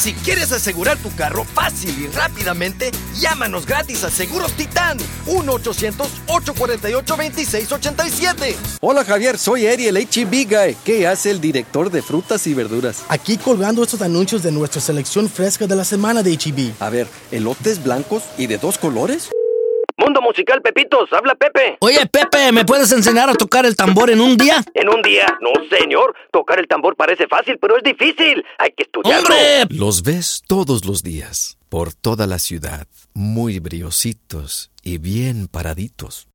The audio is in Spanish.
Si quieres asegurar tu carro fácil y rápidamente, llámanos gratis a Seguros Titán. 1-800-848-2687. Hola Javier, soy Eddie, el H-E-B Guy. ¿Qué hace el director de frutas y verduras? Aquí colgando estos anuncios de nuestra selección fresca de la semana de H-E-B. A ver, ¿elotes blancos y de 2 colores? Mundo Musical Pepitos, habla Pepe. Oye, Pepe, ¿me puedes enseñar a tocar el tambor en un día? ¿En un día? No, señor. Tocar el tambor parece fácil, pero es difícil. Hay que estudiarlo. ¡Hombre! Los ves todos los días, por toda la ciudad, muy briositos y bien paraditos.